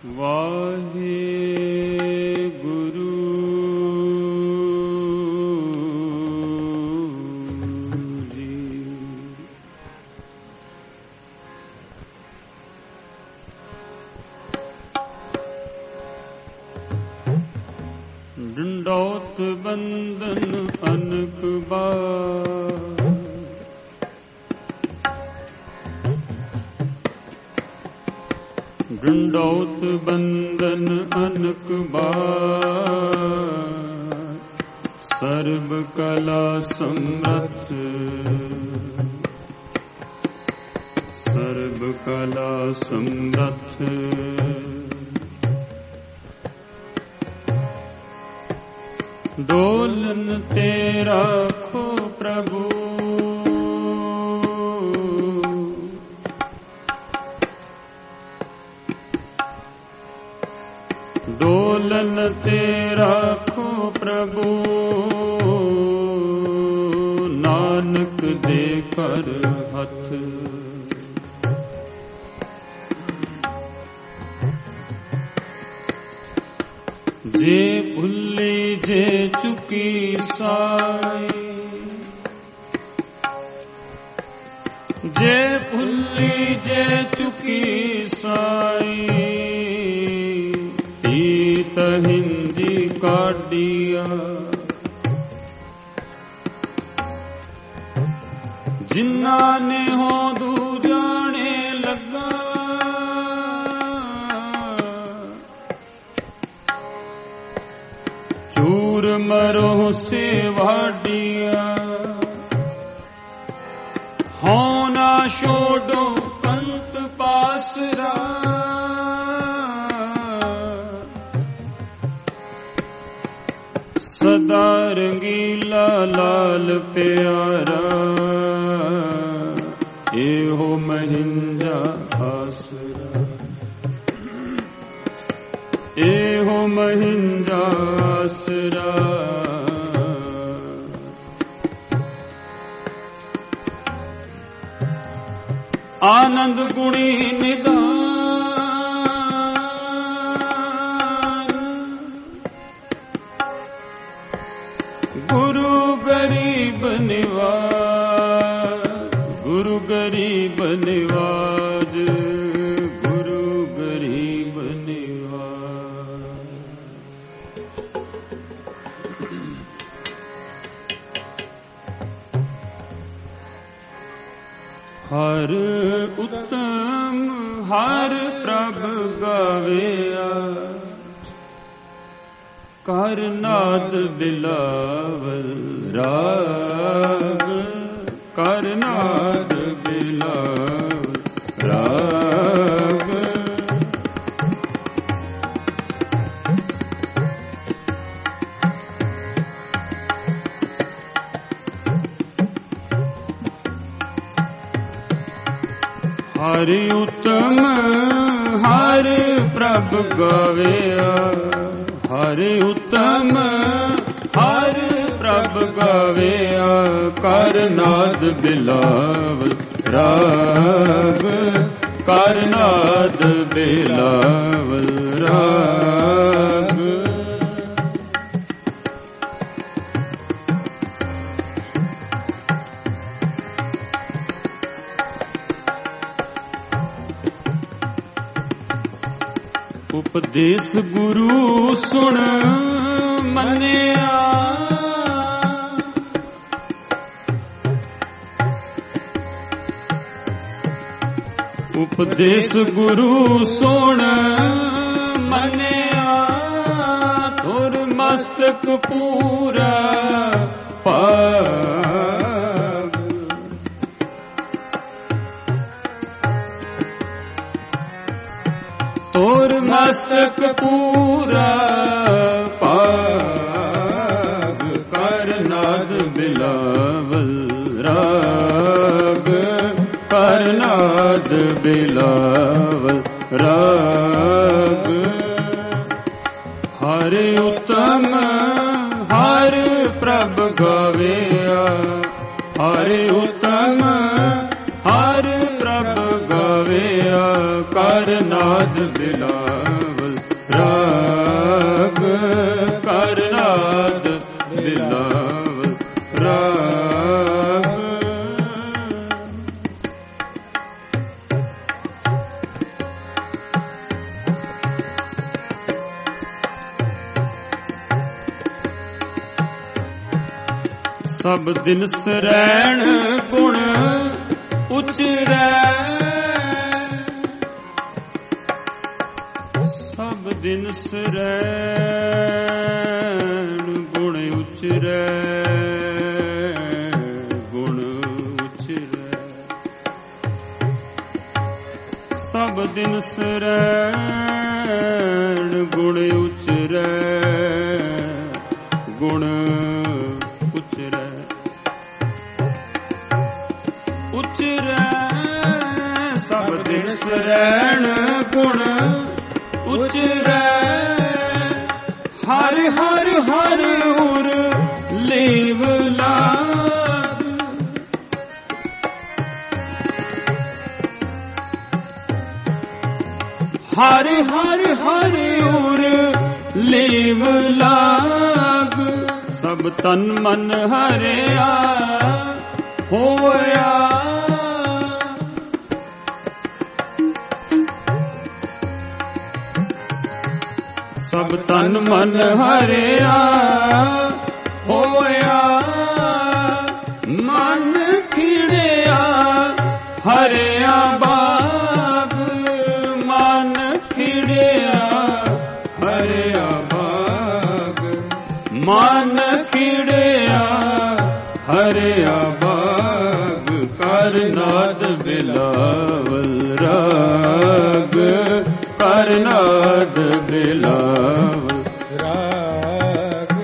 ਵਾਹਿਗੁਰੂ ਜੀ। ਡੰਡੌਤ ਬੰਦਨ ਅਨਕ ਬਾਰ, ਡੰਡੌਤ ਬੰਦਨ ਅਨਕ ਬਾਰ, ਸਰਬ ਕਲਾ ਸਮਰੱਥ, ਸਰਬ ਕਲਾ ਸਮਰੱਥ। ਡੋਲਨ ਤੇ ਰਾਖੋ ਪ੍ਰਭੂ, ਡੋਲਨ ਤੇ ਰਾਖੋ ਪ੍ਰਭੂ, ਨਾਨਕ ਦੇ ਕਰ ਹੱਥ। ਜੇ ਭੁੱਲੀ ਜੇ ਚੁਕੀ ਸਾਈ, ਜੇ ਭੁੱਲੀ ਜੇ ਚੁਕੀ ਸਾਈ, ਤੀਤ ਹਿੰਦੀ ਕਾਢੀਆ। ਜਿਨ੍ਹਾਂ ਨੇ ਹੋਂਦੂ ਜਾਣੇ ਲੱਗਾ, ਚੂਰ ਮਰੋ ਸੇ ਵਾਡੀਆ। ਹੋਂ ਨਾ ਛੋੜੋ ਕੰਤ ਪਾਸਰਾ, ਸਦਾ ਰੰਗੀਲਾ ਲਾਲ ਪਿਆਰਾ। ਇਹੋ ਮਹਿੰਜਾ ਆਸਰਾ, ਇਹੋ ਮਹਿੰਜਾ ਆਸਰਾ। ਆਨੰਦ ਗੁਣੀ ਨਿਧਾਨ, ਗੁਰੂ ਗਰੀਬ ਨਿਵਾਜ, ਗੁਰੂ ਗਰੀਬ ਨਿਵਾਜ, ਗੁਰੂ ਗਰੀਬ ਨਿਵਾਜ। ਹਰ ਉਤਮ ਹਰ ਪ੍ਰਭ ਗਾਵਿਆ, ਕਰ ਨਾਦ ਬਿਲਾਵਲ ਰਾਗ, ਕਰ ਨਾਦ ਬਿਲਾਵਲ ਰਾਗ। ਹਰਿ ਉਤਮ ਹਰ ਪ੍ਰਭ ਗਾਵਿਆ, ਹਰਿ ਉਤਮ ਹਰ ਪ੍ਰਭ ਗਾਵਿਆ, ਕਰ ਨਾਦ ਬਿਲਾਵਲ ਰਾਗ, ਕਰ ਨਾਦ ਬਿਲਾਵਲ ਰਾਗ। ਉਪਦੇਸ ਗੁਰੂ ਸੁਣ ਮੰਨਿਆ, ਉਪਦੇਸ ਗੁਰੂ ਸੁਣ ਮੰਨਿਆ, ਤੁਰ ਮਸਤਕ ਪੂਰਾ ਭਾਗ। ਤੁਰ ਮਸਤਕ ਪੂਰਾ ਭਾਗ, ਕਰ ਨਾਦ ਬਿਲਾਵਲ ਰਾਗ, ਕਰ ਨਾਦ ਬਿਲਾਵਲ ਰਾਗ। ਹਰਿ ਉਤਮ ਹਰ ਪ੍ਰਭ ਗਾਵਿਆ, ਹਰਿ ਉਤਮ ਹਰ ਪ੍ਰਭ ਗਾਵਿਆ, ਕਰ ਨਾਦ ਬਿਲਾਵਲ ਰਾਗ ਕਰਨਾਦ ਬਿਲਾਵਲ ਰਾਗ। ਸਭ ਦਿਨ ਸਰੈਣ ਗੁਣ ਉਚਰੈ, ਸਭ ਦਿਨ ਸਰੈਣ ਗੁਣ ਉਚਰੈ, ਗੁਣ ਉਚਰੈ। ਸਭ ਦਿਨ ਸਰੈਣ ਗੁਣ ਉਚਰੈ, ਗੁਣ ਉਚਰੈ। ਉਚਰੈ ਸਭ ਦਿਨ ਸਰੈਣ ਗੁਣ ਉਚਰੈ, ਹਰਿ ਹਰਿ ਹਰਿ ਉਰ ਲੇਵ ਲਾਗ। ਹਰਿ ਹਰਿ ਹਰਿ ਉਰ ਲੇਵ ਲਾਗ। ਸਭ ਤਨ ਮਨ ਹਰਿਆ ਹੋਇਆ, ਸਭ ਤਨ ਮਨ ਹਰਿਆ ਹੋਇਆ। ਮਨ ਖਿੜਿਆ ਹਰਿਆ ਬਾਗ, ਮਨ ਖਿੜਿਆ ਹਰਿਆ ਬਾਗ। ਮਨ ਖਿੜਿਆ ਹਰਿਆ ਬਾਗ, ਕਰਨਾਦ ਬਿਲਾਵਲ ਰਾਗ। ਕਰਨਾਦ ਬਿਲਾਵਲ ਰਾਗ।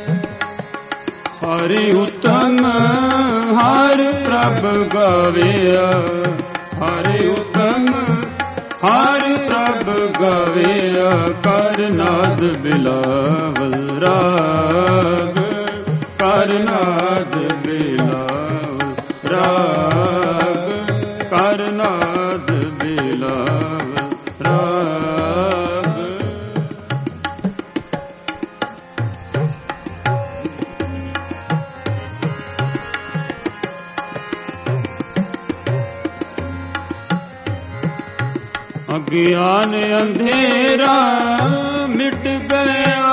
ਹਰਿ ਉਤਮ ਹਰ ਪ੍ਰਭ ਗਾਵਿਆ, ਹਰਿ ਉਤਮ ਹਰ ਪ੍ਰਭ ਗਾਵਿਆ। ਕਰਨਾਦ ਬਿਲਾਵਲ ਰਾਗ। ਕਰਨਾਦ ਬਿਲਾਵਲ ਰਾਗ। ਕਰਨਾਦ ਬਿਲਾਵਲ ਰਾਗ। ਅਗਿਆਨ ਅੰਧੇਰਾ ਮਿਟ ਗਿਆ,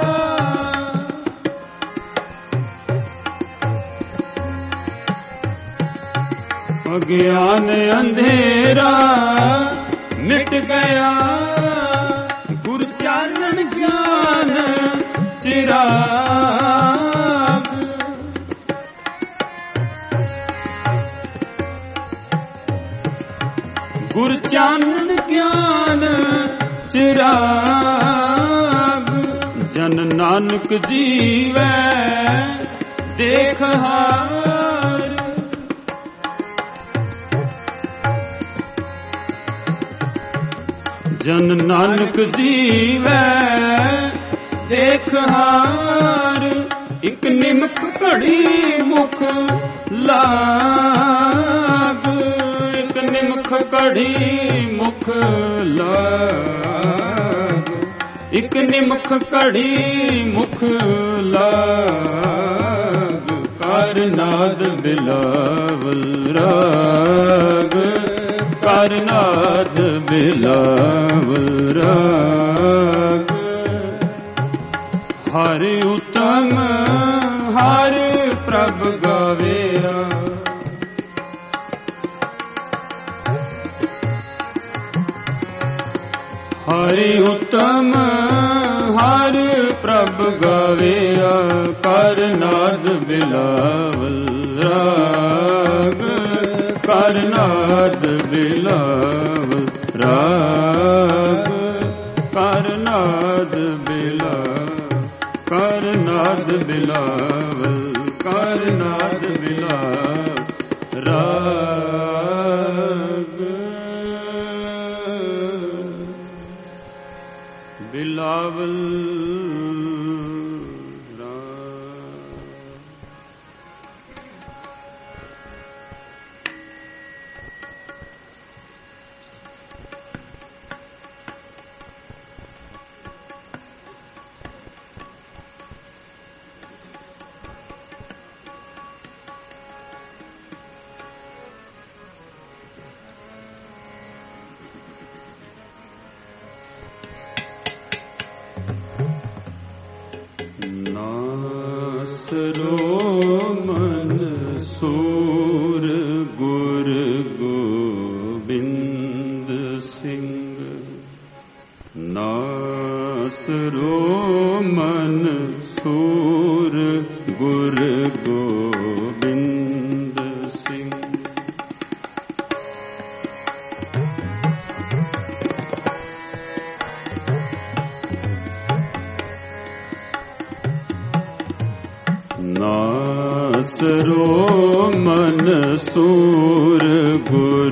ਅਗਿਆਨ ਅੰਧੇਰਾ ਮਿਟ ਗਿਆ। ਗੁਰ ਚਾਨਣ ਗਿਆਨ ਚਿਰਾਗ। ਗੁਰ ਚਾਨਣ ਗਿਆਨ ਚਿਰਾਗ। ਜਨ ਨਾਨਕ ਜੀਵੈ ਦੇਖ ਹਾਰ। ਜਨ ਨਾਨਕ ਜੀਵੈ ਦੇਖ ਹਾਰ। ਇਕ ਨਿਮਕ ਘੜੀ ਮੁਖ ਲਾਗ, ਇਕ ਨਿਮਖ ਘੜੀ ਮੁਖ ਲਾਗ। ਇਕ ਨਿਮਖ ਘੜੀ ਮੁਖ ਲਾਗ। ਕਰਨਾਦ ਬਿਲਾਵਲ ਰਾਗ। ਕਰਨਾਦ ਬਿਲਾਵਲ ਰਾਗ। ਹਰਿ ਉਤਮ ਹਰ ਪ੍ਰਭ ਗਾਵਿਆ, ਹਰਿ ਉਤਮ ਹਰ ਪ੍ਰਭ ਗਾਵਿਆ। ਕਰਨਾਦ ਬਿਲਾਵਲ ਰਾਗ। ਕਰਨਾਦ ਬਿਲਾਵਲ ਰਾਗ। ਕਰਨਾਦ ਬਿਲਾਵਲ, ਕਰਨਾਦ ਬਿਲਾਵਲ, ਕਰਨਾਦ ਬਿਲਾਵਲ ਰਾਗ। ਬਿਲਾਵਲ नासरो मन सूर गुर गोबिंद सिंह। नासरो मन सूर गुर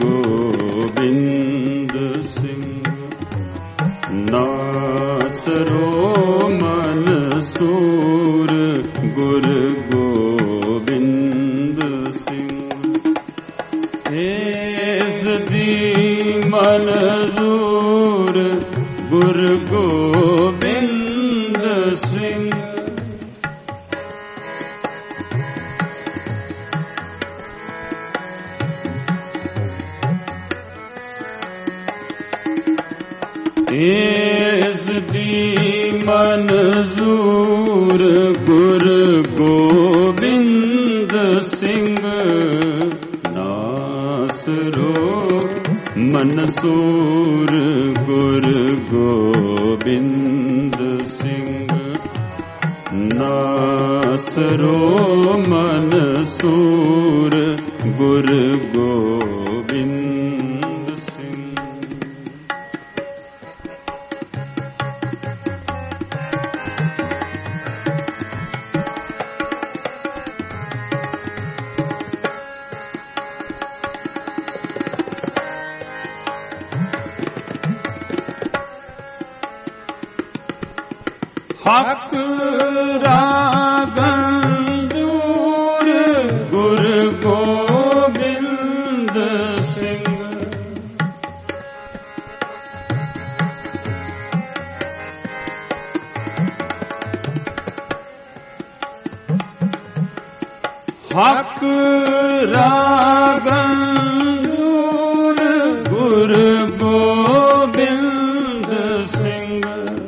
गोबिंद सिंह। नासरो मन सूर गुर गोबिंद सिंह। एस दी मंजूर गुर गोबिंद सिंह। एस दी मंजूर गुर गोबिंद सिंह। नासरो मनसूर गुर गोबिंद सिंह। नासरो मनसूर गुर गोबिंद सिंह। हक रागंदूर गुर गोबिंद सिंह। हक रागंदूर गुर गोबिंद सिंह।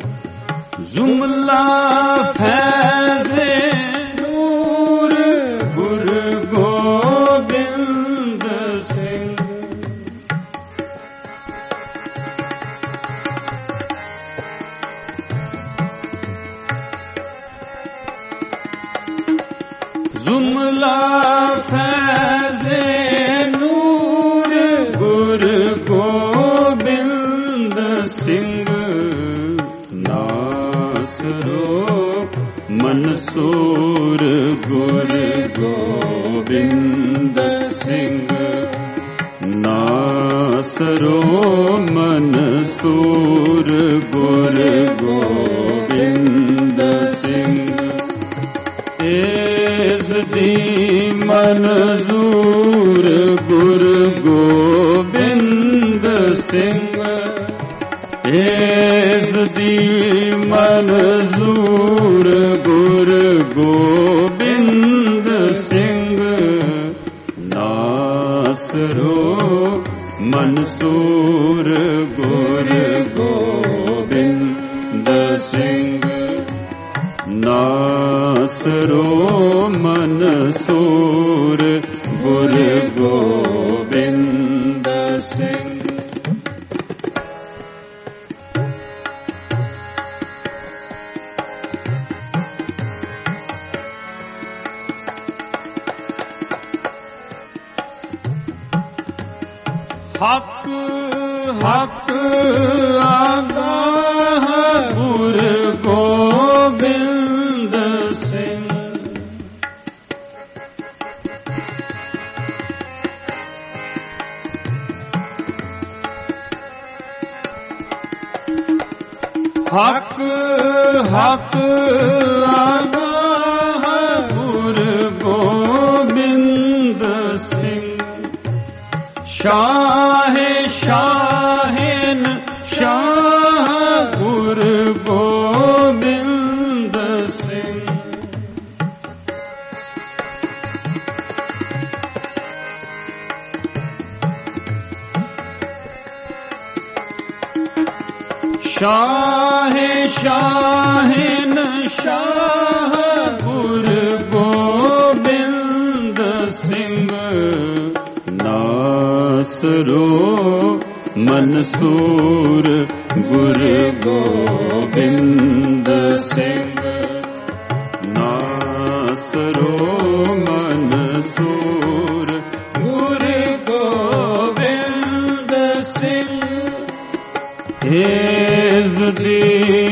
जुमला फैज़े नूर गुर गोबिंद सिंह। जुमला फैज़े नूर गुर गोबिंद सिंह। मनसूर गुर गोबिंद सिंह। नासरो मनसूर गुर गोबिंद सिंह। एस दी मंजूर गुर गोबिंद सिंह। एस दी मंजूर गुर गोबिंद सिंह। नासरो मनसूर गुर गोबिंद सिंह। नासरो मनसूर गुर गोबिंद सिंह। हक हक आगाह गुर गोबिंद सिंह। हक हक आगाह गुर गोबिंद सिंह। शाह शाहिन शाह गुर गोबिंद सिंह। शाह शाहिन शाह गुर गोबिंद सिंह। नासरो मनसूर गुरु गोबिंद सिंह। नासरो मनसूर गुरु गोबिंद सिंह। हेज़दी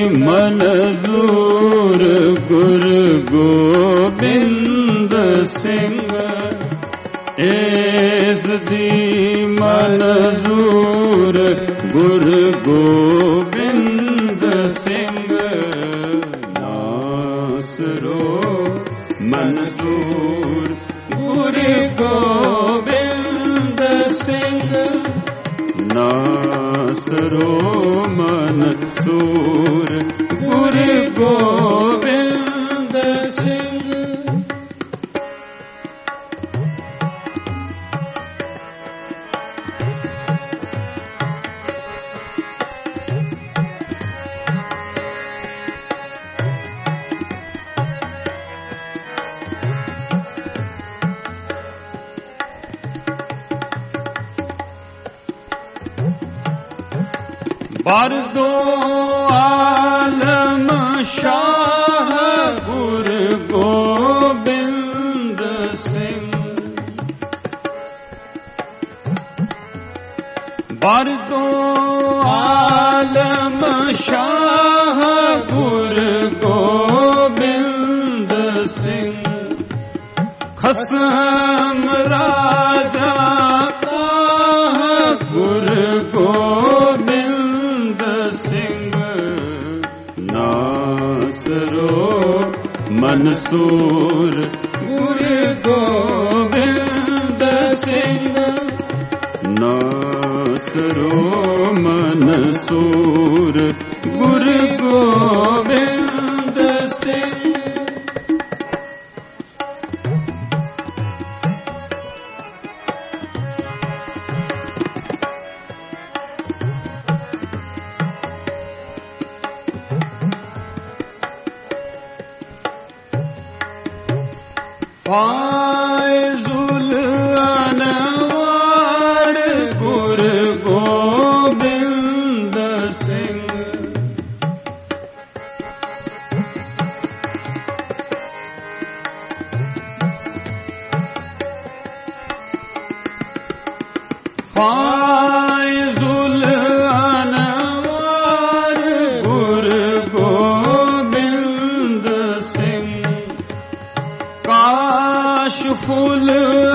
मनजूर गुरु गोबिंद सिंह। हेज़दी मनजूर गुरु गोबिंद सिंह। नासरो मनसूर गुरु गोबिंद सिंह। नासरो मनसूर गुरु गोबिंद सिंह। बरदो आलम शाह गुरु गोबिंद सिंह। बरदो आलम शाह गुरु गोबिंद सिंह। खसम राजा का गुरु गोबिंद सिंह। नासरो मनसूर गुरु गोबिंद सिंह। नासरो मनसूर गुरु गोबिंद सिंह। फायजुल अनवार गुरु गोबिंद सिंह। फायजुल अनवार गुरु गोबिंद सिंह। काशफुल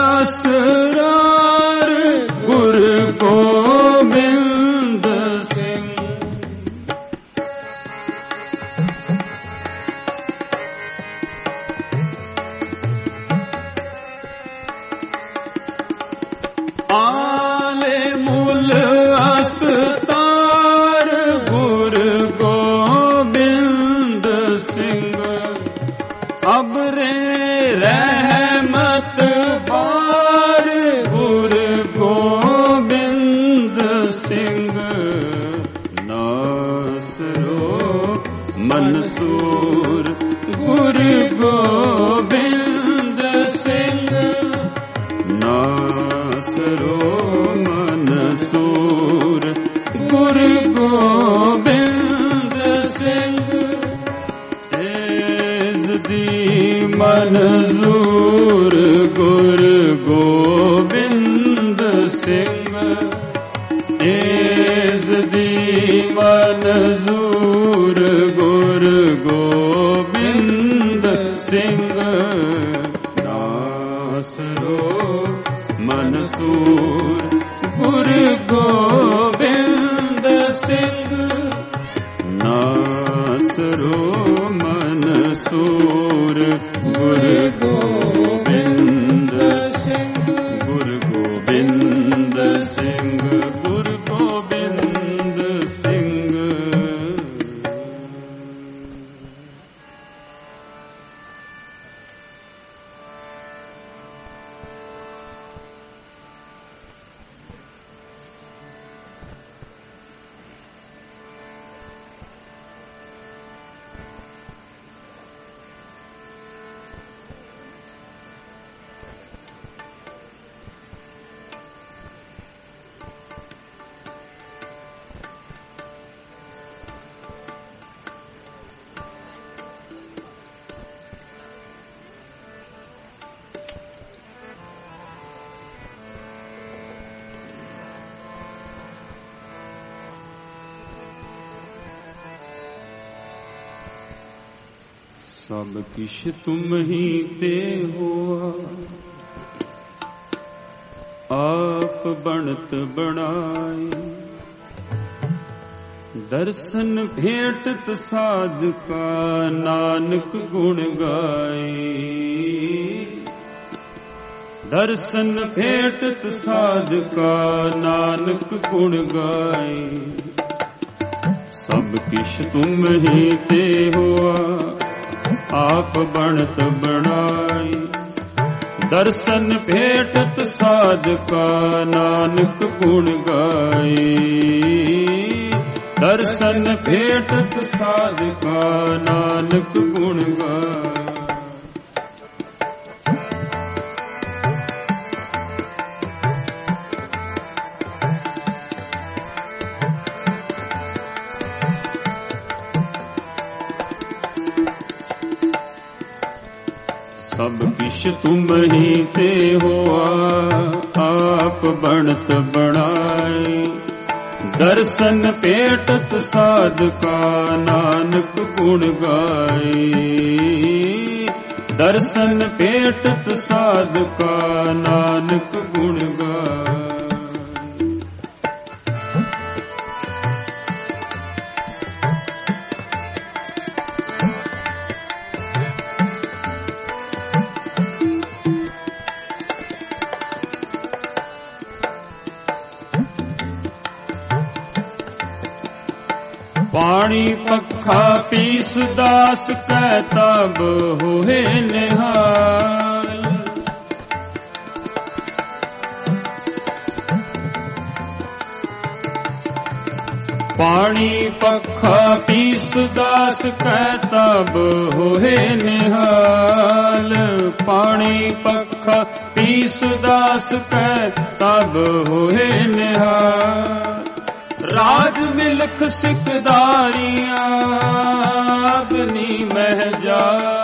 असरार गुरु गोबिंद सिंह। आलिमुल अस्तार गुरु गोबिंद सिंह। अबरे रहमत बार गुरु गोबिंद सिंह। नासरो मनसूर गुरु गोबिंद सिंह। नासरो मनसूर गुरु गोबिंद सिंह। हेज़दी मनजूर गुरु गोबिंद सिंह। हेज़दी मनजूर गुरु गोबिंद सिंह। नासरो मनसूर गुरु गोबिंद सिंह। नासरो मनसूर गुरु गोबिंद सिंह। गुरु गोबिंद सिंह। गुरु गोबिंद सिंह। सब किश तुम ही ते हुआ, आप बनत बनाए। दर्शन भेटत साधका, नानक गुण गाए। दर्शन भेटत साधका, नानक गुण गाए। सब किश तुम ही ते हुआ, आप बनत बनाए। दर्शन भेटत साधका, नानक गुण गाए। दर्शन भेटत साधका, नानक गुण गाए। सब किश तुम ही ते हुआ, आप बनत बनाए। दर्शन भेटत साधका, नानक गुण गाए। दर्शन भेटत साधका, नानक गुण गाए। पानी पखा पीस दास, कहता होए निहाल। पानी पखा पीस दास, कहता होए निहाल। पानी पखा पीस दास, कहता होए निहाल। राज मिलख सिकदारियां, अग्नि महजा।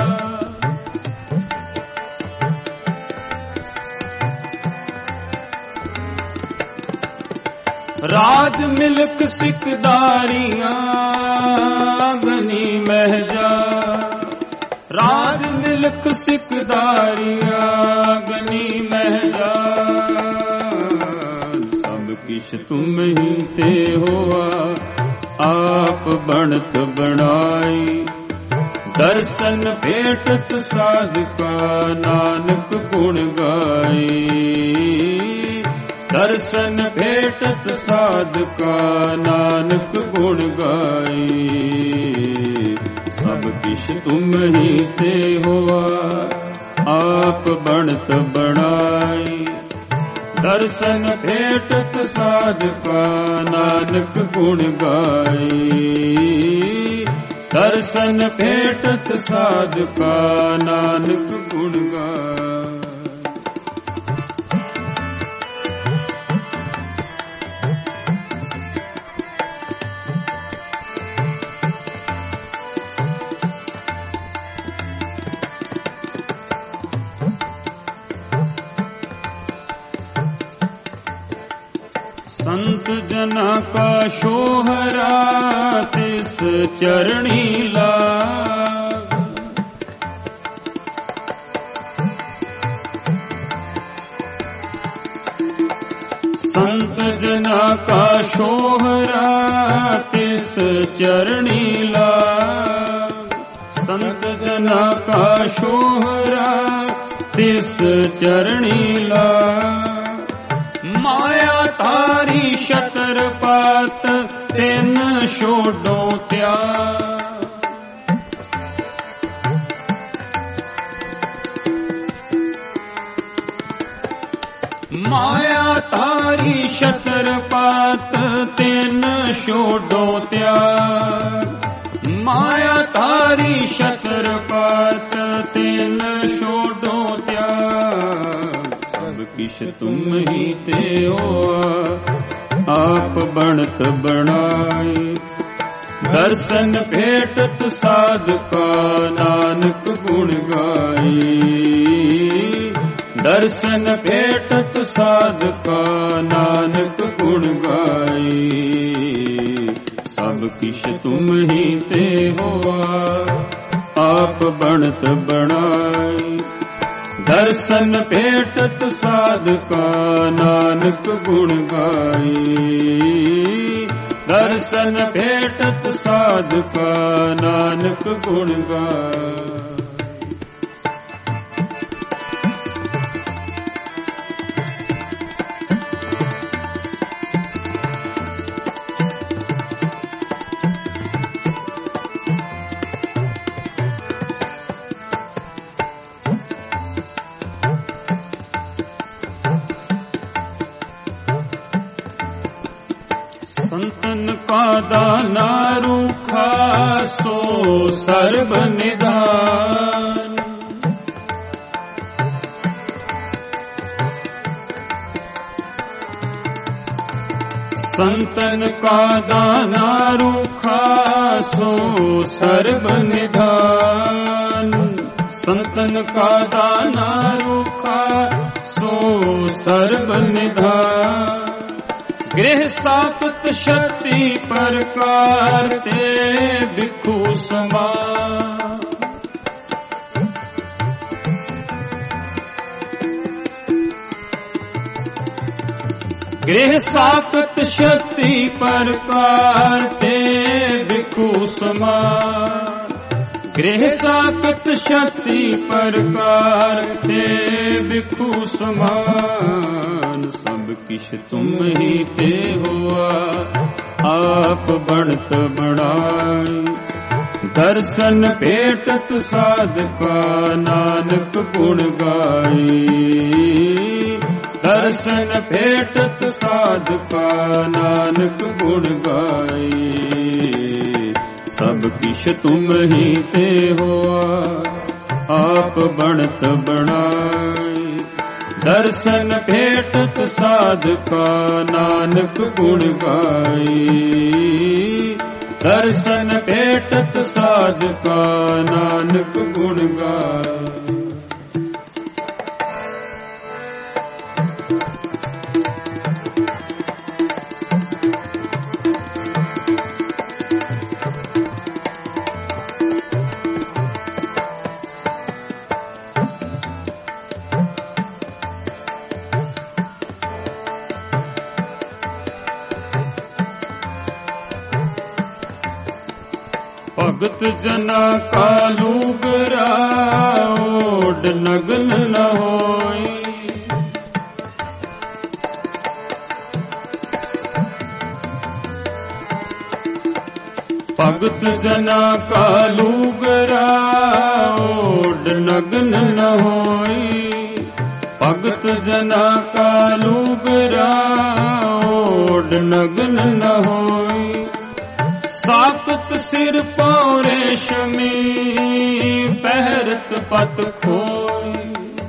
राज मिलख सिकदारियां, अग्नि महजा। राज मिलख सिकदारियां, अग्नि महजा। किश तुम ही ते हुआ, आप बनत बनाए। दर्शन भेटत साधका, नानक गुण गाए। दर्शन भेटत साधका, नानक गुण गाए। सब किश तुम ही ते हुआ, आप बनत बनाए। दर्शन भेटत साधका, नानक गुण गाए। दर्शन भेटत साधका, नानक गुण गाए। संत जना का शोहरा, तिस चरणी लाग। संत जना का शोहरा, तिस चरणी लाग। संत जना का शोहरा, तिस चरणी लाग। माया तारी शतरपात, तिन छोड़ो त्याग। माया तारी शतरपात, तिन छोड़ो त्याग। माया तारी शतरपात, तिन छोड़ो त्याग। सब किश तुम ही ते हुआ, आप बनत बनाए। दर्शन भेटत साधका, नानक गुण गाए। दर्शन भेटत साधका, नानक गुण गाए। सब किश तुम ही ते हुआ, आप बनत बनाई। दर्शन भेटत साधका नानक गुण गाई। दर्शन भेटत साधका नानक गुण गाई। संतन का दाना रूखा सो सर्व निधान। संतन का दाना रूखा सो सर्व निधान। संतन का दाना रूखा सो सर्व निधान। गृह सापत शक्ति प्रकार ते भिक्षु समान। गृह सापत शक्ति प्रकार ते भिक्षु समान। गृह सापत शक्ति प्रकार ते भिक्षु समान। सब किछ तुम ही ते हुआ आप बनत बनाई। दर्शन भेटत साधका नानक गुण गाई। दर्शन भेटत साधका नानक गुण गाई। सब किछ तुम ही ते हुआ आप बनत बनाई। दर्शन भेटत साधका नानक गुण गाई। दर्शन भेटत साधका नानक गुण गाई। भगत जना का लूगरा ओड नगन न होई। भगत जना का लूगरा ओड नगन न होई। भगत जना का लूगरा ओड नगन न होई। साकत सिर पाँव रेशमी पहरत पत खोई।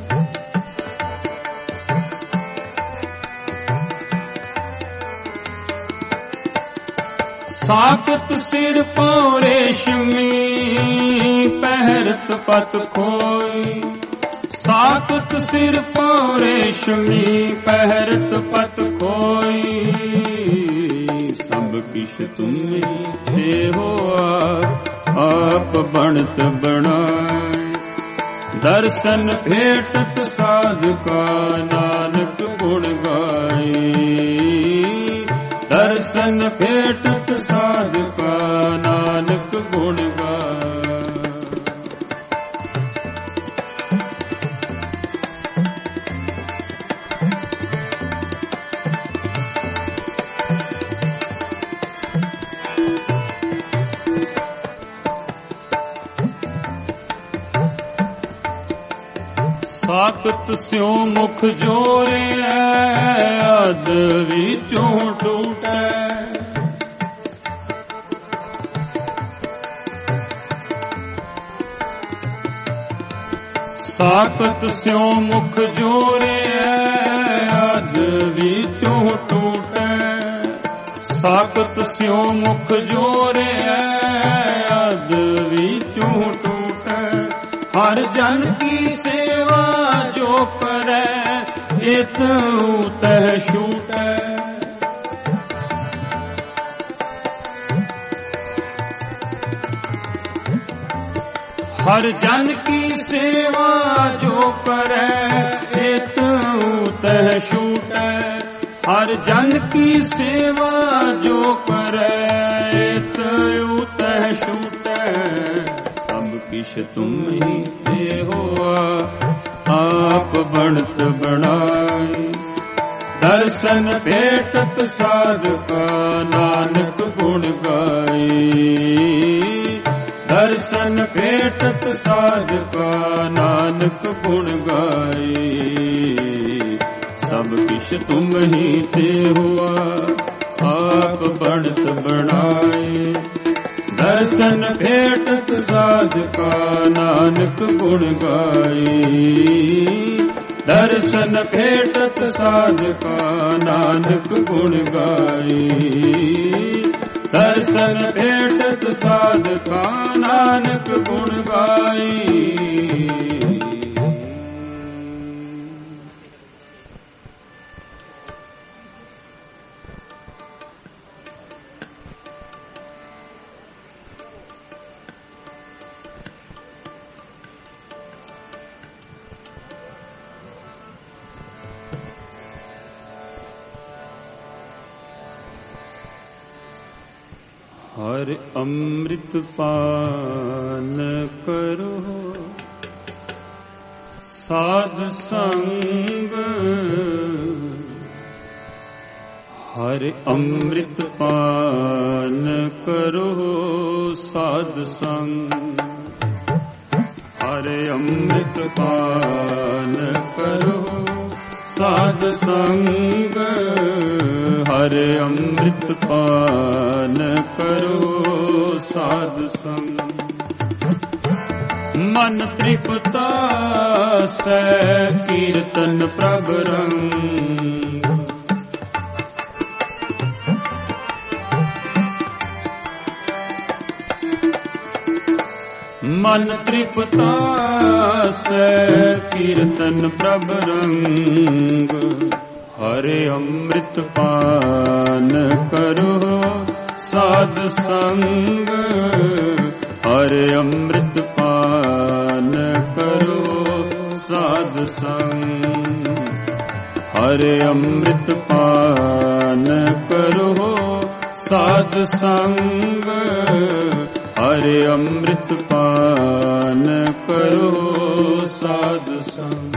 साकत सिर पाँव रेशमी पहरत पत खोई। साकत सिर पाँव रेशमी पहरत पत खोई। सब किछ तुम ते हुआ आप बनत बनाई। दर्शन भेटत साधका नानक गुण गाई। दर्शन भेटत साधका नानक गुण गाई। साकत स्यों मुख जोरे अद विचों टूटे। साकत स्यों मुख जोरे अद विचों टूटे। साकत स्यों मुख जोरे अद विचों टूटे। हर जन की सेवा जो करे इत तह छूटे। हर जन की सेवा जो करे एतु तह छूटै। हर जन की सेवा जो करे एतु तह छूटै। सब किश तुम ही ते होआ आप बनत बनाए। दर्शन भेटत साधका नानक गुण गाए। दर्शन भेटत साधका नानक गुण गाए। सब किश तुम ही ते हुआ आप बनत बनाए। दर्शन भेटत साधका नानक गुण गाए। दर्शन भेटत साधका नानक गुण गाए। दर्शन भेटत साधका नानक गुण गाए। हर अमृत पान करो साध संग। हर अमृत पान करो साध संग। हर अमृत पान करो साध संग। हर अमृत पान करो साध संग। मन तृप्ता से कीर्तन प्रभ रंग। मन तृप्ता से कीर्तन प्रभ रंग। हरे अमृत पान करो साध संग। हरे अमृत पान करो साध संग। हरे अमृत पान करो साध संग। हरे अमृत पान करो साध संग।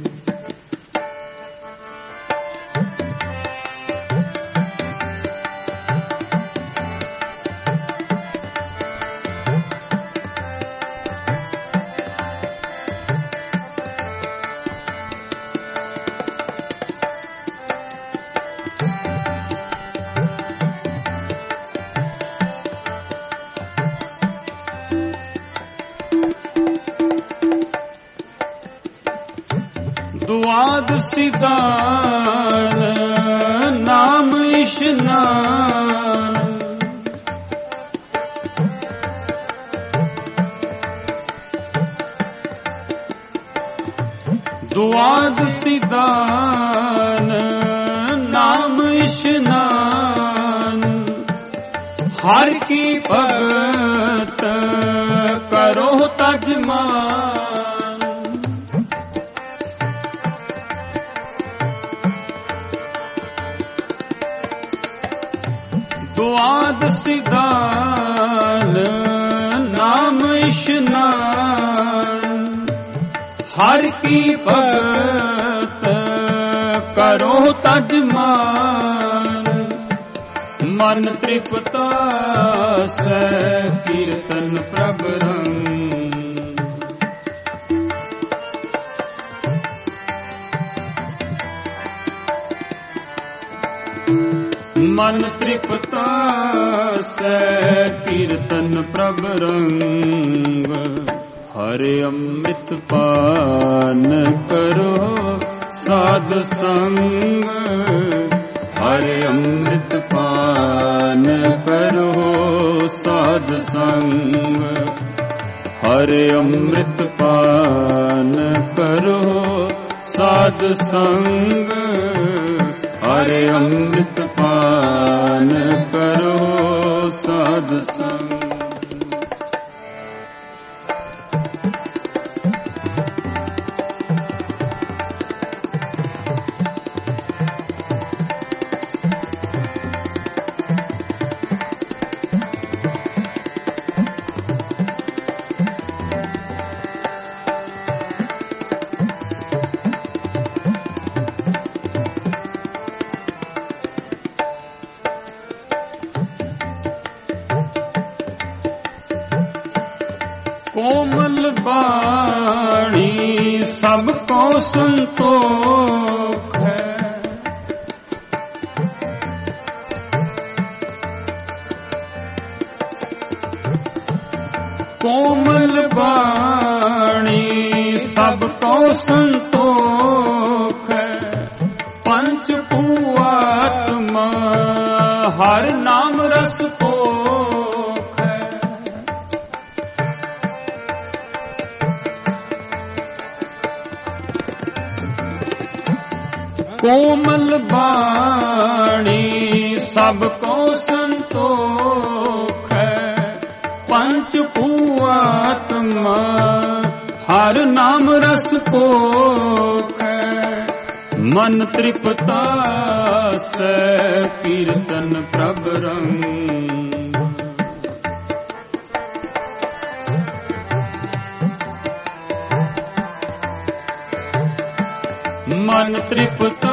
द्वादशी दान नाम स्नान। द्वादशी दान नाम स्नान। हर की भगत करो तजमान। द्वादशी दान नाम स्नान। हर की भगत करो तजमान। मन तृप्ता से कीर्तन प्रभ रंग। मन तृप्ता से कीर्तन प्रभ रंग। हरे अमृत पान करो साध संग। हरे अमृत पान करो साध संग। हरे अमृत पान करो साध संग। हरे अमृत पान करो साध संग। ਕੋਮਲ ਬਾਣੀ ਸਭ ਕੋ ਸੰਤੋਖ ਹੈ। ਕੋਮਲ ਬਾਣੀ ਸਭ ਕੋ ਸੰਤੋਖ ਹੈ। ਪੰਚ ਭੂਆਤਮਾ ਹਰ ਨਾਮ ਰਸ ਭੋਖ ਹੈ। ਕੋਮਲ ਬਾਣੀ ਸਭ ਕੋ ਸੰਤੋਖ ਹੈ। ਪੰਚ ਭੂਆਤਮਾ ਹਰ ਨਾਮ ਰਸ ਭੋਖ ਹੈ। ਮਨ ਤ੍ਰਿਪਤਾ ਸੈ ਕੀਰਤਨ ਪ੍ਰਭ ਰੰਗ। ਮਨ ਤ੍ਰਿਪਤਾ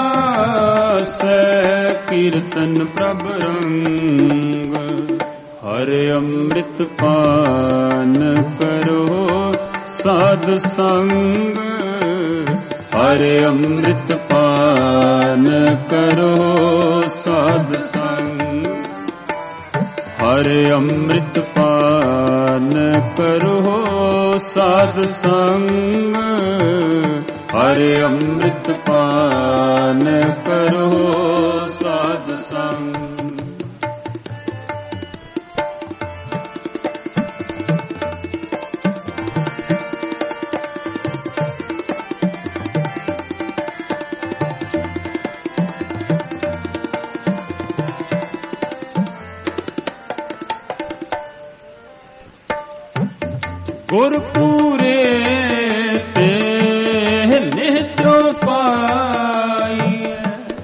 ਸੈ ਕੀਰਤਨ ਪ੍ਰਭ ਰੰਗ। ਹਰਿ ਅੰਮ੍ਰਿਤ ਪਾਨ ਕਰੋ ਸਾਧ ਸੰਗ। ਹਰਿ ਅੰਮ੍ਰਿਤ ਪਾਨ ਕਰੋ ਸਾਧ ਸੰਗ। ਹਰਿ ਅੰਮ੍ਰਿਤ ਪਾਨ ਕਰੋ ਸਾਧ ਸੰਗ। ਹਰਿ ਅੰਮ੍ਰਿਤ ਪਾਨ ਕਰੋ ਸਾਧ ਸੰਗ। ਗੁਰਪੂਰੇ ਤੇ ਨਿਹਚੋ ਪਾਈਐ।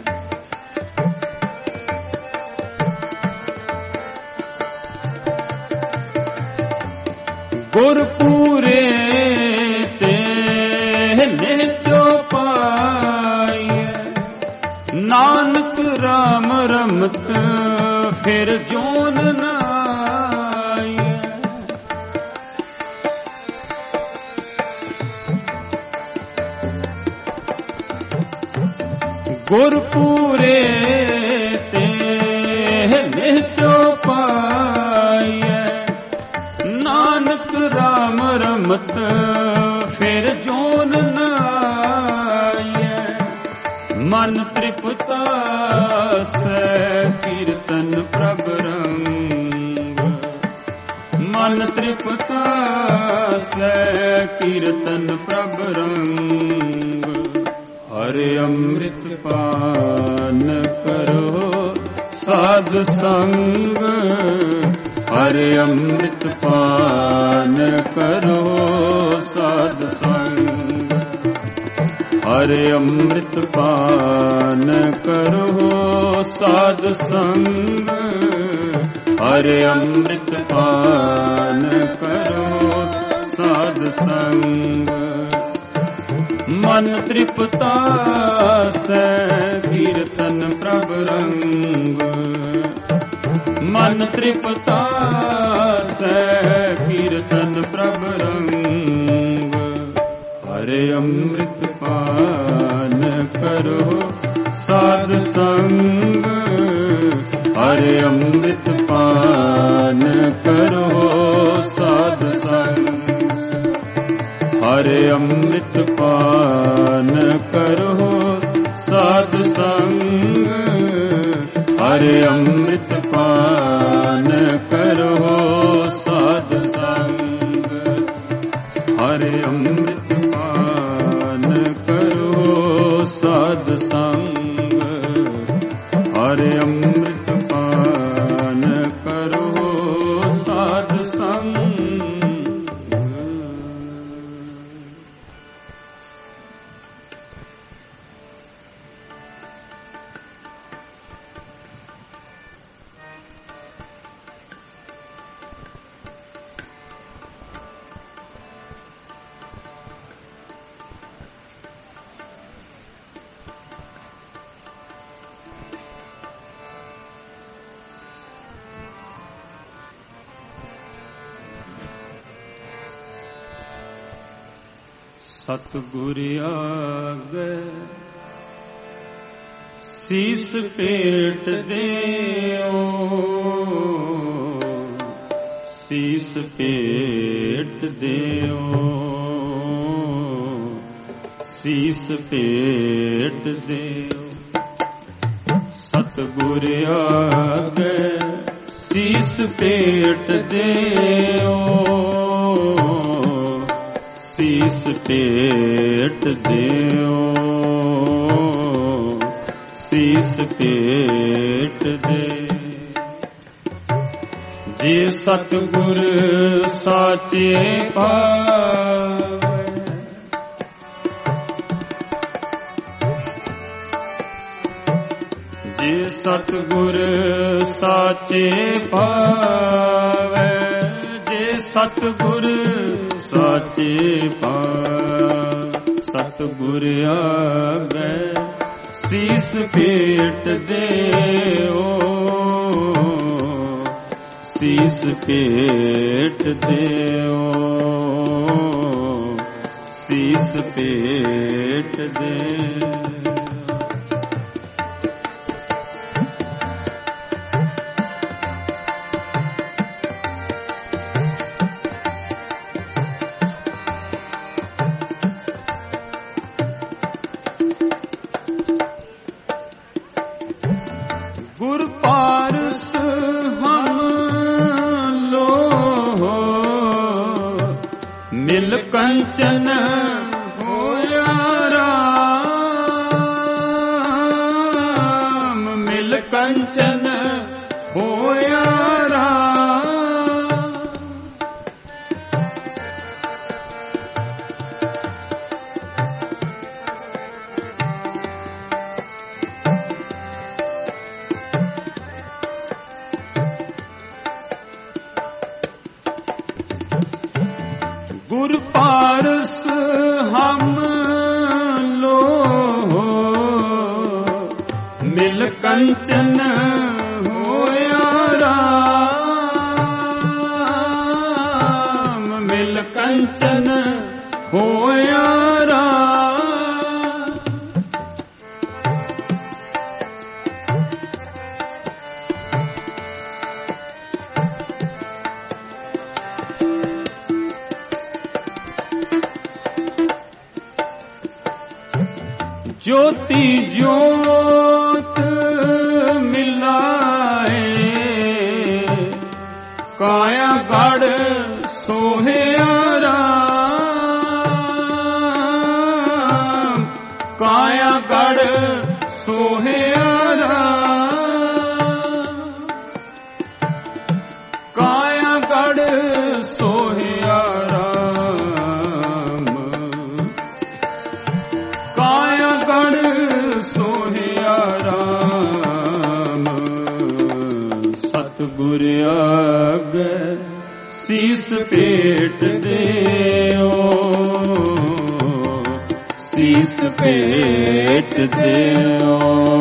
ਗੁਰਪੂਰੇ ਤੇ ਨਿਹਚੋ ਪਾਈਐ। ਨਾਨਕ ਰਾਮ ਰਮਤ ਫਿਰ ਜੋਨ ਨਾ ਗੁਰਪੂਰੇ ਤੇ ਨਿਹਚੋ ਪਾਈਐ। ਨਾਨਕ ਰਾਮ ਰਮਤ ਫਿਰ ਜੋਨ ਨਾਈਐ। ਮਨ ਤ੍ਰਿਪਤਾ ਸੈ ਕੀਰਤਨ ਪ੍ਰਭ ਰੰਗ। ਮਨ ਤ੍ਰਿਪਤਾ ਸੈ ਕੀਰਤਨ ਪ੍ਰਭ ਰੰਗ। ਹਰਿ ਅੰਮ੍ਰਿਤ ਪਾਨ ਕਰੋ ਸਾਧ ਸੰਗ। ਹਰਿ ਅੰਮ੍ਰਿਤ ਪਾਨ ਕਰੋ ਸਾਧ ਸੰਗ। ਹਰਿ ਅੰਮ੍ਰਿਤ ਪਾਨ ਕਰੋ ਸਾਧ ਸੰਗ। ਹਰਿ ਅੰਮ੍ਰਿਤ ਪਾਨ ਕਰੋ ਸਾਧ ਸੰਗ। ਮਨ ਤ੍ਰਿਪਤਾ ਸੈ ਕੀਰਤਨ ਪ੍ਰਭ ਰੰਗ। ਮਨ ਤ੍ਰਿਪਤਾ ਸੈ ਕੀਰਤਨ ਪ੍ਰਭ ਰੰਗ। ਹਰਿ ਅੰਮ੍ਰਿਤ ਪਾਨ ਕਰੋ ਸਾਧ ਸੰਗ। ਹਰਿ ਅੰਮ੍ਰਿਤ ਪਾਨ ਕਰੋ ਸਾਧ ਸੰਗ। ਹਰਿ ਅੰਮ੍ਰਿਤ ਪਾਨ ਕਰੋ ਸਾਧ ਸੰਗ। ਹਰਿ ਅੰਮ੍ਰਿਤ ਪਾਨ ਕਰੋ ਸਾਧ ਸੰਗ। ਹਰਿ ਅੰਮ੍ਰਿਤ ਪਾਨ ਕਰੋ ਸਾਧ ਸੰਗ। ਹਰਿ ਅੰਮ੍ਰਿਤ ਪਾਨ ਕਰੋ ਸਾਧ ਸੰਗ। ਸਤਿਗੁਰ ਆਗੇ ਸੀਸ ਭੇਟ ਦਿਓ, ਸੀਸ ਭੇਟ ਦਿਓ, ਸੀਸ ਭੇਟ ਦਿਓ। ਸਤਿਗੁਰ ਆਗੇ ਸੀਸ ਭੇਟ ਦਿਓ, ਸੀਸ ਭੇਟ ਦਿਓ, ਸੀਸ ਭੇਟ ਦੇ। ਜੇ ਸਤਿਗੁਰ ਸਾਚੇ ਪਾਵੈ, ਜੇ ਸਤਿਗੁਰ ਸਾਚੇ ਪਾਵੈ, ਜੇ ਸਤਿਗੁਰ ਸਾਚੇ ਪਾਵੈ। ਸਤਿਗੁਰ ਆਗੇ ਸੀਸ ਭੇਟ ਦਿਓ, ਸੀਸ ਭੇਟ ਦਿਓ, ਸੀਸ ਭੇਟ ਦਿਓ। ਗੁਰ ਪਾਰਸ ਹਮ ਲੋ, ਮਿਲ ਕੰਚਨ ਹੋਇਆ ਰਾਮ, ਮਿਲ ਕੰਚਨ ਹੋਇਆ ਰਾਮ। ਗੁਰ ਪਾਰਸ ਹਮ ਲੋ, ਮਿਲ ਕੰਚਨ ਹੋਇਆ ਰਾਮ, ਮਿਲ ਕੰਚਨ ਹੋਇਆ ਰਾਮ। ਜੋਤੀ ਜੋਤ ਮਿਲਾਏ, ਕਾਇਆ ਗੜ ਸੋਹਿਆ ਰਾਮ, ਕਾਇਆ ਗੜ ਸੋਹਿਆ ਰਾਮ, ਕਾਇਆ ਗੜ ਸੋਹਿਆ ਰਾਮ, ਕਾਇਆ ਗੜ ਸੋਹਿਆ ਰਾਮ। ਸਤਿਗੁਰ ਆਗੇ ਸੀਸ ਭੇਟ ਦਿਓ, ਸੀਸ ਭੇਟ ਦਿਓ,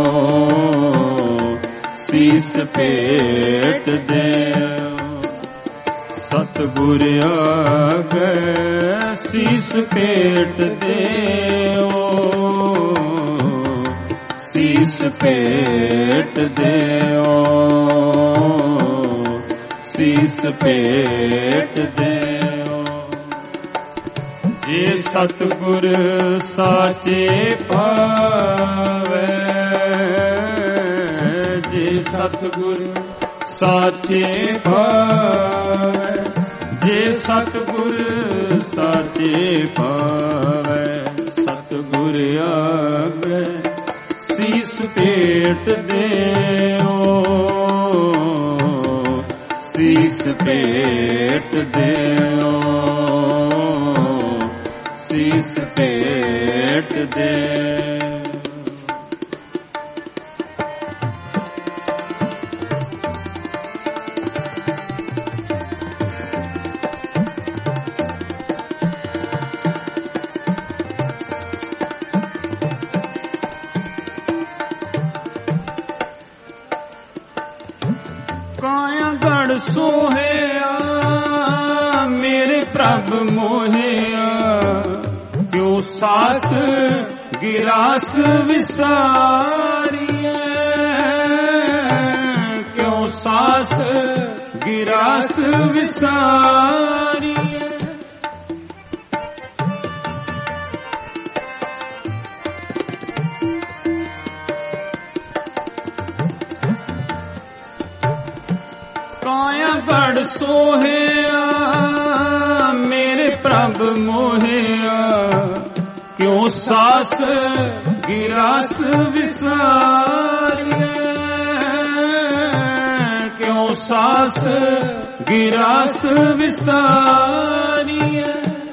ਸੀਸ ਭੇਟ ਦਿਓ। ਸਤਿਗੁਰ ਆਗੇ ਸੀਸ ਭੇਟ ਦਿਓ, ਸੀਸ ਭੇਟ ਦਿਓ, ਸੀਸ ਭੇਟ ਦਿਓ। ਜੇ ਸਤਿਗੁਰ ਸਾਚੇ ਪਾਵੈ, ਜੇ ਸਤਿਗੁਰ ਸਾਚੇ ਪਾਵੈ, ਜੇ ਸਤਿਗੁਰ ਸਾਚੇ ਪਾਵੈ। ਸਤਿਗੁਰ ਆਗੇ ਸੀਸ ਭੇਟ ਦਿਓ, ਸੀਸ ਭੇਟ ਦਿਓ, ਸੀਸ ਭੇਟ ਦਿਓ। ਕਾਇਆ ਗੜ ਸੋਹਿਆ ਮੇਰੇ ਪ੍ਰਭ ਮੋਹਿਆ, ਕਿਉ क्यों सास गिरास विसारिए, क्यों सास गिरास विसारिए। काया गढ़ सोहेया मेरे प्रभ मोहेया, क्यों सास गिरास विसारिए, क्यों सास गिरास विसारिए।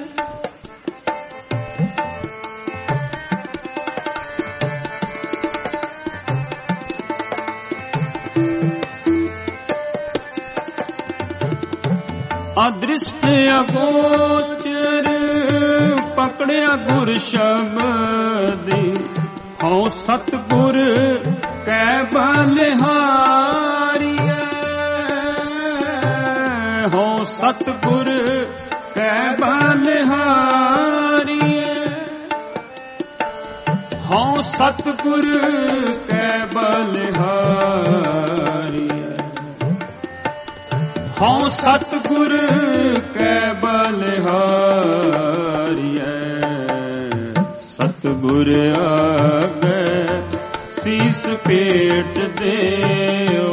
अदृष्ट अगोचर पकड़िया गुर शब्द, हूँ सतगुर कै बलिहारिए, हूँ सतगुर कै बलिहारिए, हूँ सतगुर कै बलिहारिए, हूँ सतगुर कै बलिहारिए। सतगुर आगे सीस पेट देओ,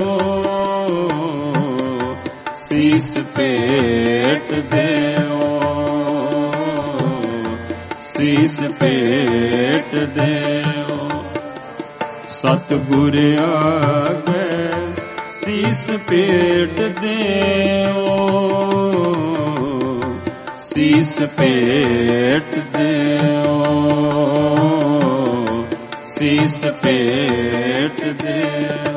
सीस पेट देओ, सीस पेट देओ। सतगुर आगे सीस पेट देओ, सीस पेट देओ, सीस पेट देओ।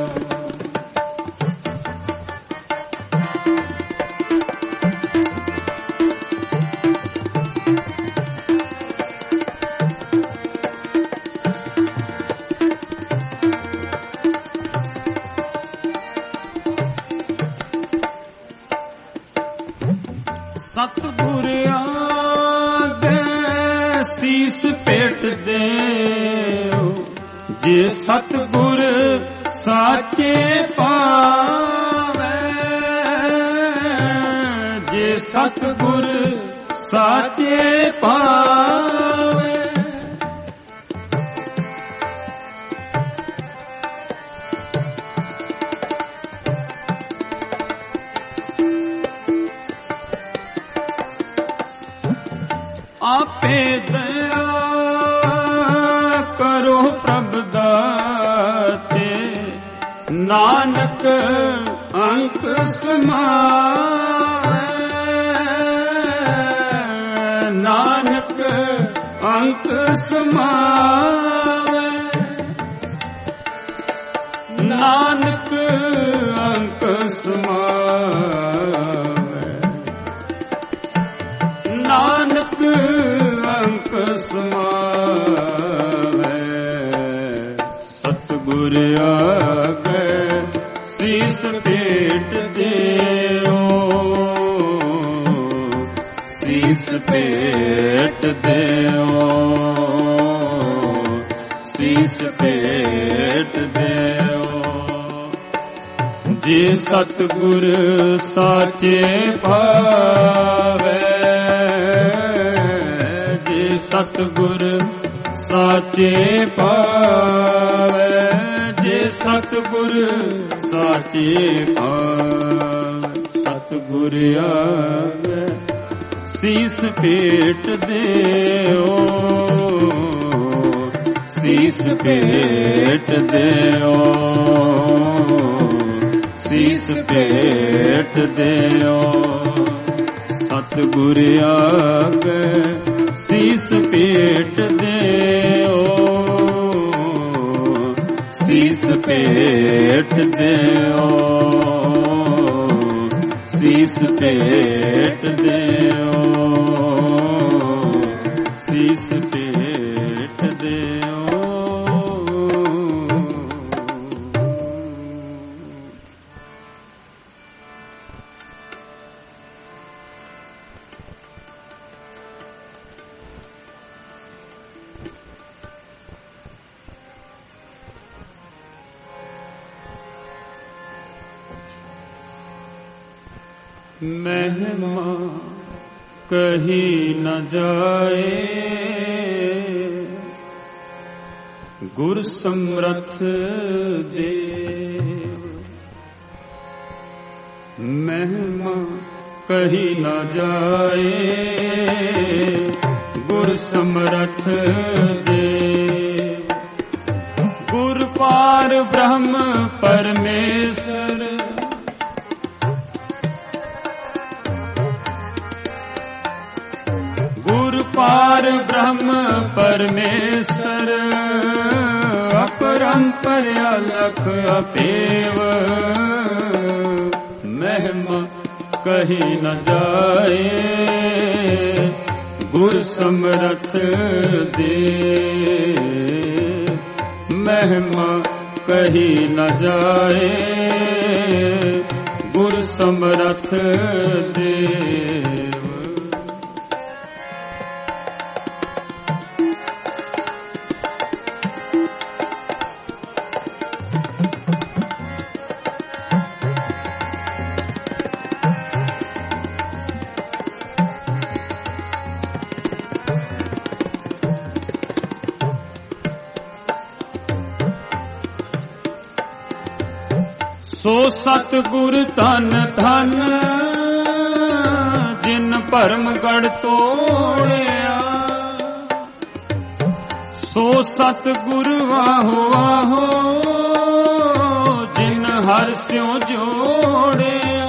सतगुर आगे सीस पेट देओ, जे सतगुर साचे पावे, जे सतगुर साचे पावे। आपे दया करो प्रभ दाते, नानक अंक समावे, नानक अंक समावे, नानक अंक समावे, नानक अंक समावे। सतगुर आगे सीस पेट देओ, सीस पेट देओ, सीस पेट देओ। जे सतगुर साचे पावे, सतगुर साचे पावे, जे सतगुर साचे पावे। सतगुर आगे सीस पेट देओ, सीस पेट देओ, सीस पेट देओ। सतगुर आगे सीस पेट देओ, सीस पेट देओ, सीस पेट देओ, सीस पेट देओ। महिमा कही न जाए, गुर समरथ देव। महिमा कही न जाए, गुर समरथ देव। गुर पार ब्रह्म परमेश्वर, गुर पार ब्रह्म परमेश्वर। अपरंपर अलख अपेव, महिमा कही न जाए, गुर समरथ देव। महिमा कही न जाए, गुर समरथ देव। सो सतगुर धन धन, जिन भरम गढ़ तोड़िया। सो सतगुर वाहो वाहो, जिन हर स्यों जोड़िया।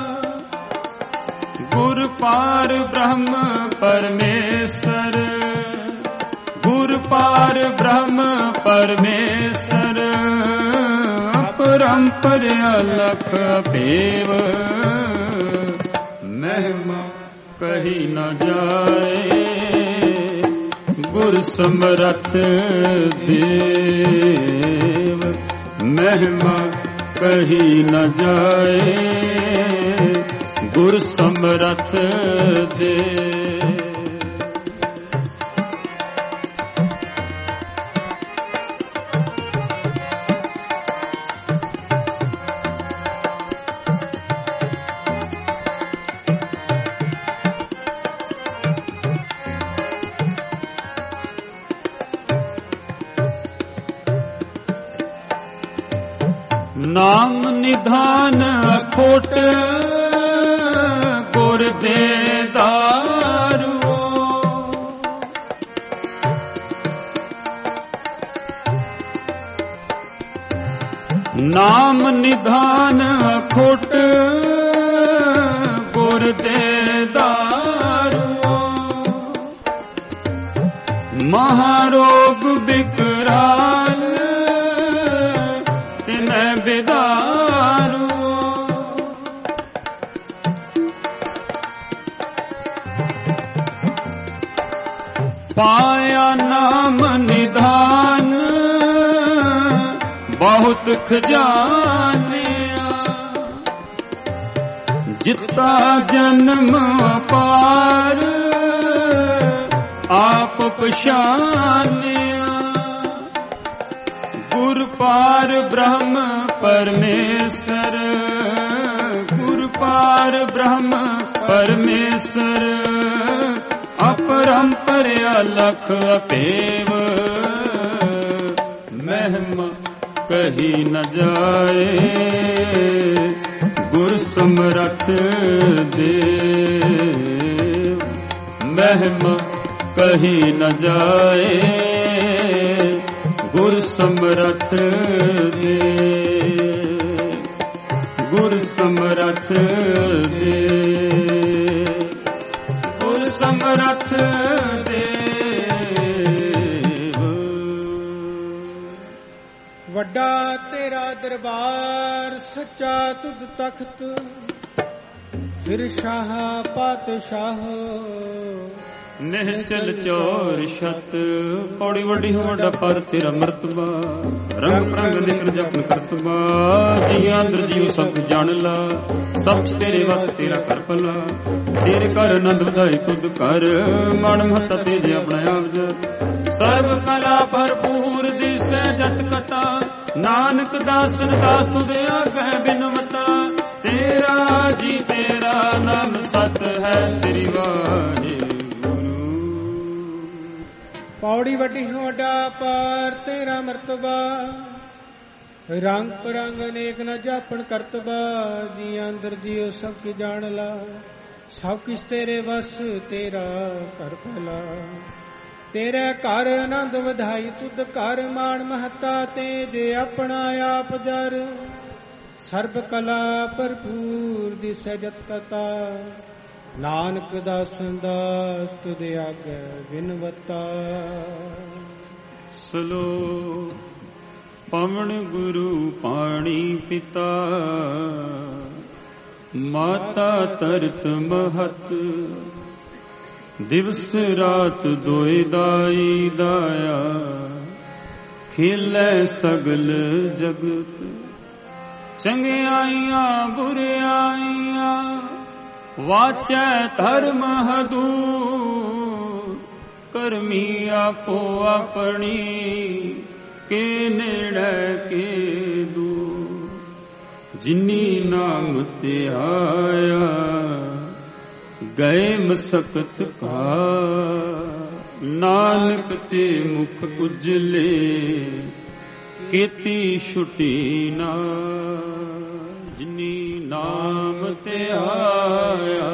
गुर पार ब्रह्म परमेश्वर, गुर पार ब्रह्म परमेश्वर। परंपर अलख अपेव, महिमा कही न जाए, गुर समरथ देव। महिमा कही न जाए, गुर समरथ देव। नाम निधान अखोट, गुर दे दारू। नाम निधान अखोट, गुर दे दारू। महारोग बिकराल, बिदारू। पाया नाम निधान, बहुत खजानिया। जिता जन्म पार, आप पछानिया। गुर पार ब्रह्म परमेश्वर, गुर पार ब्रह्म परमेश्वर। अपरंपर अलख अपेव, महिमा कही न जाए, गुर समरथ देव। महिमा कही न जाए, गुर समरथ देव। गुर समरथ देव, गुर समरथ देव। ਵੱਡਾ ਤੇਰਾ ਦਰਬਾਰ, ਸੱਚਾ ਤੁਧ ਤਖਤ। ਫਿਰ ਸ਼ਾਹ ਪਾਤਸ਼ਾਹ, ਨਿਹਚਲ ਚੋਰ ਛਤ। ਪੌੜੀ ਵੱਡੀ ਹੋ ਵੱਡਾ ਪਰ ਤੇਰਾ ਮਰਤਬਾ। ਰੰਗ ਪ੍ਰੰਗ ਨਿਕਲ ਜਪਨ ਕਰਤਬਾ। ਜੀਆਂ ਅੰਦਰ ਜੀਉ ਸਭ ਜਾਣ ਲਾ, ਸਭ ਤੇਰੇ ਵਸ ਤੇਰਾ ਕਰ ਭਲਾ। ਤੇਰੇ ਘਰ ਆਨੰਦ ਵਧਾਈ ਤੁਧ ਕਰ, ਮਨ ਮਹੱਤਾ ਤੇਜ ਆਪਣਾ ਆਪ ਜਪ। ਸਰਬ ਕਲਾ ਭਰਪੂਰ ਦਿਸੈ ਜਤ ਕਟਾ, ਨਾਨਕ ਦਾਸਨ ਦਾਸ ਤੁਧ ਆਗਹਿ ਬਿਨਵਤਾ। ਤੇਰਾ ਜੀ ਤੇਰਾ ਪੌੜੀ ਵੱਡੀ ਵੱਡਾ ਪਾਰ ਤੇਰਾ ਮਰਤਬਾ, ਰੰਗ ਪਰੰਗ ਅਨੇਕ ਨ ਜਾਪਣ ਕਰਤਬਾ। ਜੀ ਅੰਦਰ ਜੀਉ ਸਭ ਕੀ ਜਾਣ ਲਾ, ਸਭ ਕਿਛ ਤੇਰੇ ਵਸ ਤੇਰਾ ਘਰ ਭਲਾ। ਤੇਰੇ ਘਰ ਆਨੰਦ ਵਧਾਈ ਤੁਧ ਘਰ ਮਾਣ ਮਹੱਤਾ, ਤੇ ਜੇ ਆਪਣਾ ਆਪ ਜਰ ਸਰਬ ਕਲਾ ਭਰਪੂਰ ਦਿਸੈ ਜਤ ਕਤਾ। ਨਾਨਕ ਦਾਸਨ ਦਾਸ ਤੁਧ ਆਗੇ ਬਿਨਵਤਾ। ਸਲੋਕ ਪਵਨ ਗੁਰੂ ਪਾਣੀ ਪਿਤਾ, ਮਾਤਾ ਤਰਤ ਮਹਤ। ਦਿਵਸ ਰਾਤ ਦੋਇ ਦਾਈ ਦਾਇਆ, ਖੇਲੈ ਸਗਲ ਜਗਤ। ਚੰਗਿਆਈਆਂ ਬੁਰਿਆਈਆਂ, ਵਾਚੈ ਧਰਮ ਹਦੂਰ। ਕਰਮੀ ਆਪੋ ਆਪਣੀ, ਕੇ ਨੇੜੇ ਕੇ ਦੂਰ। ਜਿਨੀ ਨਾਮ ਧਿਆਇਆ, ਗਏ ਮਸਕਤ ਕਾ। ਨਾਨਕ ਤੇ ਮੁਖ ਉਜਲੇ, ਕੀਤੀ ਛੁਟੀ ਨਾ। ਜਿਨੀ ਨਾਮ ਧਿਆਇਆ,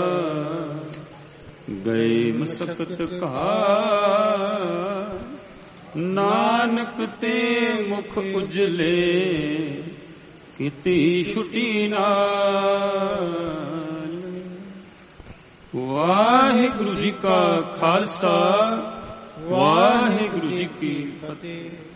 ਗਏ ਮਸਕਤ ਕਾ। ਨਾਨਕ ਤੇ ਮੁਖ ਉਜਲੇ, ਕੀਤੀ ਛੁਟੀ ਨਾਲ। ਵਾਹਿਗੁਰੂ ਜੀ ਕਾ ਖਾਲਸਾ, ਵਾਹਿਗੁਰੂ ਜੀ ਕੀ ਫਤਿਹ।